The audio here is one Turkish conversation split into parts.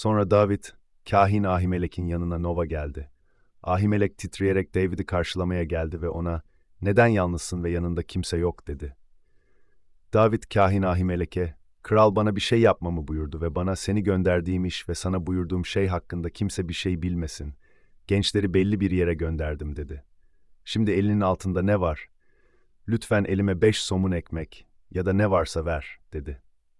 Sonra David, kahin Ahimelek'in yanına Nova geldi. Ahimelek titreyerek David'i karşılamaya geldi ve ona, "Neden yalnızsın ve yanında kimse yok?" dedi. David kahin Ahimelek'e, "Kral bana bir şey yapmamı buyurdu ve bana seni gönderdiğim iş ve sana buyurduğum şey hakkında kimse bir şey bilmesin. Gençleri belli bir yere gönderdim." dedi. "Şimdi elinin altında ne var? Lütfen elime 5 somun ekmek ya da ne varsa ver." dedi.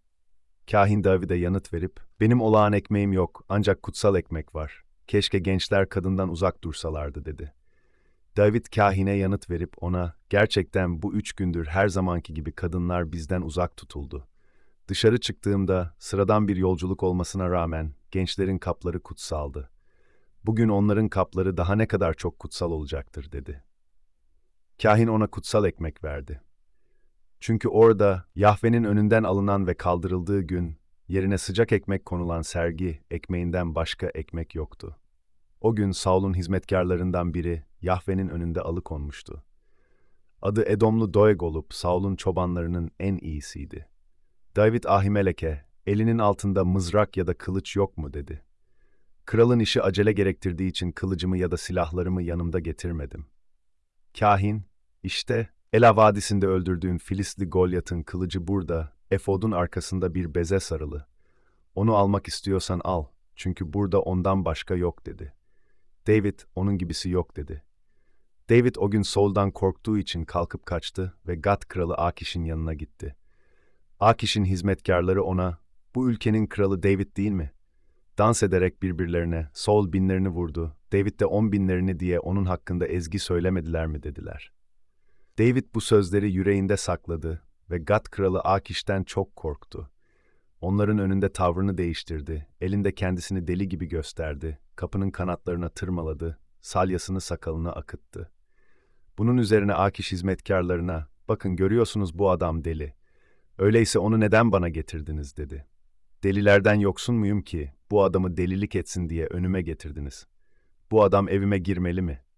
Kahin David'e yanıt verip, "Benim olağan ekmeğim yok, ancak kutsal ekmek var. Keşke gençler kadından uzak dursalardı." dedi. David kahine yanıt verip ona, "Gerçekten bu 3 gündür her zamanki gibi kadınlar bizden uzak tutuldu. Dışarı çıktığımda sıradan bir yolculuk olmasına rağmen gençlerin kapları kutsaldı. Bugün onların kapları daha ne kadar çok kutsal olacaktır." dedi. Kahin ona kutsal ekmek verdi. Çünkü orada Yahve'nin önünden alınan ve kaldırıldığı gün, yerine sıcak ekmek konulan sergi ekmeğinden başka ekmek yoktu. O gün Saul'un hizmetkarlarından biri Yahve'nin önünde alıkonmuştu. Adı Edomlu Doeg olup Saul'un çobanlarının en iyisiydi. David Ahimelek'e, "Elinin altında mızrak ya da kılıç yok mu?" dedi. "Kralın işi acele gerektirdiği için kılıcımı ya da silahlarımı yanımda getirmedim." Kahin, "İşte Ela Vadisi'nde öldürdüğün Filistli Golyat'ın kılıcı burada, efodun arkasında bir beze sarılı. Onu almak istiyorsan al, çünkü burada ondan başka yok." dedi. David, "Onun gibisi yok." dedi. David o gün Saul'dan korktuğu için kalkıp kaçtı ve Gat kralı Akiş'in yanına gitti. Akiş'in hizmetkarları ona, "Bu ülkenin kralı David değil mi?" Dans ederek birbirlerine, "Saul binlerini vurdu, David de 10 binlerini diye onun hakkında ezgi söylemediler mi?" dediler. David bu sözleri yüreğinde sakladı ve Gat kralı Akiş'ten çok korktu. Onların önünde tavrını değiştirdi, elinde kendisini deli gibi gösterdi, kapının kanatlarına tırmaladı, salyasını sakalına akıttı. Bunun üzerine Akiş hizmetkarlarına, "Bakın görüyorsunuz bu adam deli. Öyleyse onu neden bana getirdiniz?" dedi. "Delilerden yoksun muyum ki bu adamı delilik etsin diye önüme getirdiniz? Bu adam evime girmeli mi?"